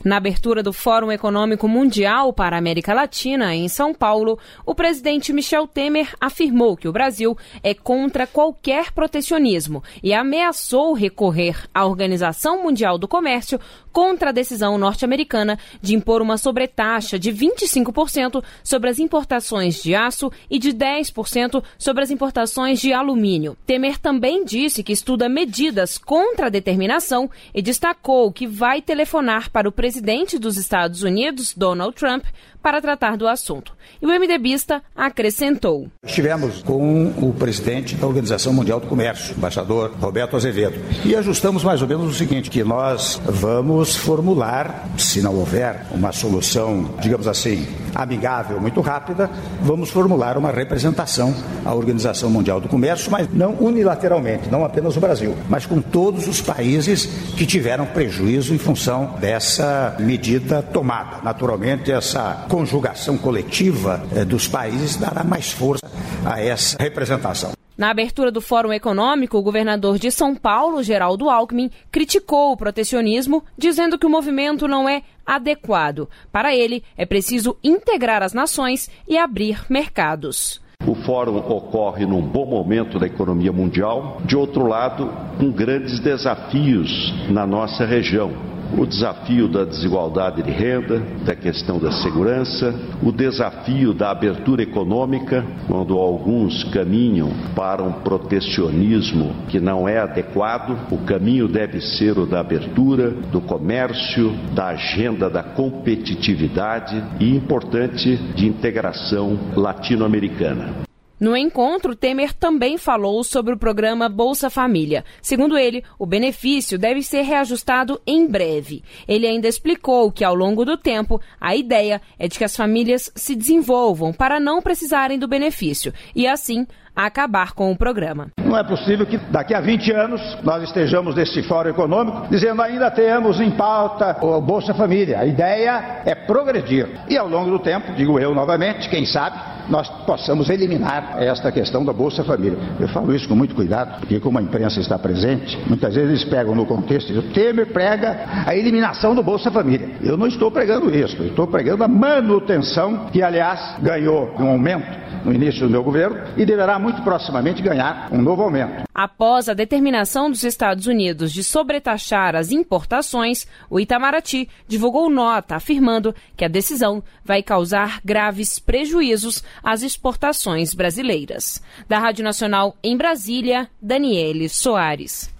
Na abertura do Fórum Econômico Mundial para a América Latina, em São Paulo, o presidente Michel Temer afirmou que o Brasil é contra qualquer protecionismo e ameaçou recorrer à Organização Mundial do Comércio contra a decisão norte-americana de impor uma sobretaxa de 25% sobre as importações de aço e de 10% sobre as importações de alumínio. Temer também disse que estuda medidas contra a determinação e destacou que vai telefonar para o presidente dos Estados Unidos, Donald Trump, para tratar do assunto. E o MDBista acrescentou: Estivemos com o presidente da Organização Mundial do Comércio, o embaixador Roberto Azevedo, e ajustamos mais ou menos o seguinte, que nós vamos formular, se não houver uma solução, digamos assim, amigável, muito rápida, vamos formular uma representação à Organização Mundial do Comércio, mas não unilateralmente, não apenas o Brasil, mas com todos os países que tiveram prejuízo em função dessa medida tomada. Naturalmente, essa conjugação coletiva dos países dará mais força a essa representação. Na abertura do Fórum Econômico, o governador de São Paulo, Geraldo Alckmin, criticou o protecionismo, dizendo que o movimento não é adequado. Para ele, é preciso integrar as nações e abrir mercados. O fórum ocorre num bom momento da economia mundial, de outro lado, com grandes desafios na nossa região. O desafio da desigualdade de renda, da questão da segurança, o desafio da abertura econômica, quando alguns caminham para um protecionismo que não é adequado, o caminho deve ser o da abertura, do comércio, da agenda da competitividade e, importante, de integração latino-americana. No encontro, Temer também falou sobre o programa Bolsa Família. Segundo ele, o benefício deve ser reajustado em breve. Ele ainda explicou que, ao longo do tempo, a ideia é de que as famílias se desenvolvam para não precisarem do benefício e, assim, acabar com o programa. Não é possível que daqui a 20 anos nós estejamos nesse fórum econômico dizendo ainda temos em pauta o Bolsa Família. A ideia é progredir. E ao longo do tempo, digo eu novamente, quem sabe, nós possamos eliminar esta questão da Bolsa Família. Eu falo isso com muito cuidado, porque como a imprensa está presente, muitas vezes eles pegam no contexto e dizem: o Temer prega a eliminação do Bolsa Família. Eu não estou pregando isso, eu estou pregando a manutenção, que aliás ganhou um aumento no início do meu governo e deverá muito proximamente ganhar um novo aumento. Após a determinação dos Estados Unidos de sobretaxar as importações, o Itamaraty divulgou nota afirmando que a decisão vai causar graves prejuízos às exportações brasileiras. Da Rádio Nacional em Brasília, Daniele Soares.